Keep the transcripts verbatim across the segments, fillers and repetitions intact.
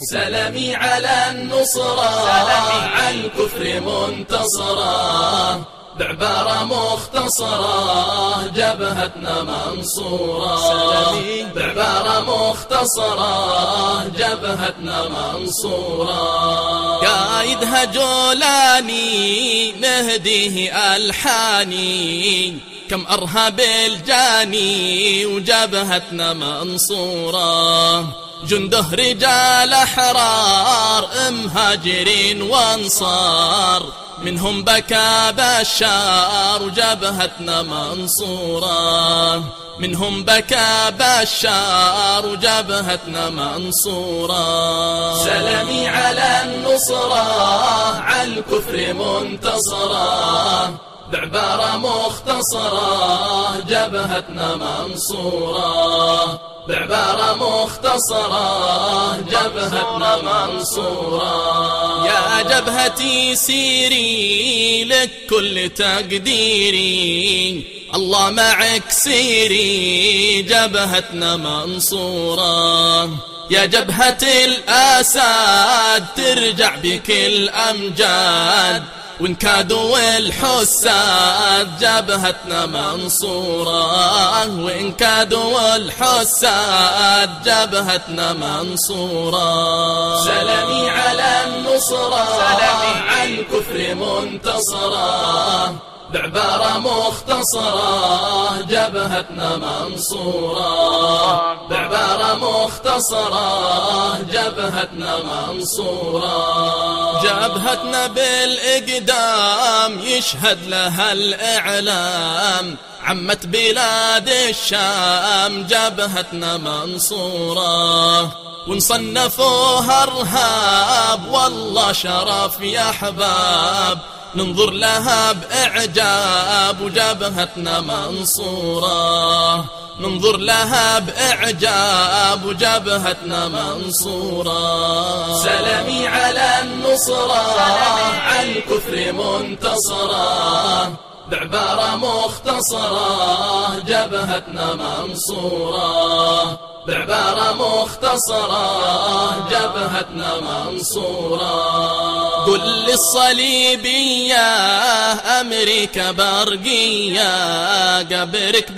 سلامي على النصرة، على الكفر منتصرة، بعبارة مختصرة جبهتنا منصورة، بعبارة مختصرة جبهتنا منصورة. قايدها جولاني نهديه ألحاني، كم أرهب الجاني وجبهتنا منصورة. جنده رجال أحرار مهاجرين وانصار، منهم بكى بشار وجبهتنا منصورة، منهم بكى بشار وجبهتنا منصورة. سلامي على النصرة، على الكفر منتصرة، بعبارة مختصرة جبهتنا منصورة، بعبارة مختصرة جبهتنا منصورة. يا جبهتي سيري لك كل تقديري، الله معك سيري جبهتنا منصورة. يا جبهة الأسد ترجع بكل أمجاد، وإن كادوا الحساد جبهتنا منصورة، وإن كادوا الحساد جبهتنا منصورة. سلامي على النصرة، على الكفر منتصرة، بعبارة مختصرة جبهتنا منصورة، بعبارة مختصرة جبهتنا منصورة. جبهتنا بالإقدام يشهد لها الإعلام، عمت بلاد الشام جبهتنا منصورة. ونصنفوها ارهاب والله شرف يا احباب، ننظر لها بإعجاب وجبهتنا منصورة، ننظر لها بإعجاب وجبهتنا منصورة. سلامي على النصرة، على الكفر منتصرة، بعبارة مختصرة جبهتنا منصورة، بعبارة مختصرة جبهتنا منصورة. قل للصليبية أمريكا برقية، قبرك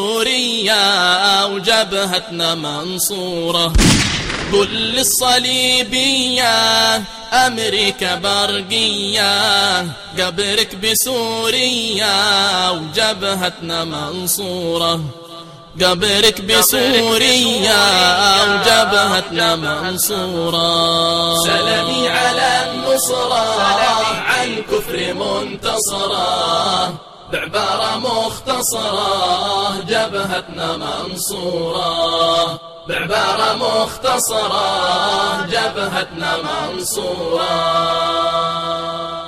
بسوريا وجبهتنا منصورة. قل للصليبية أمريكا برقية، قبرك بسوريا وجبهتنا منصورة، قبرك بسوريا وجبهتنا منصورة. سلامي على النصرة، على الكفر منتصرة، بعبارة مختصرة جبهتنا منصورة، بعبارة مختصرة جبهتنا منصورة.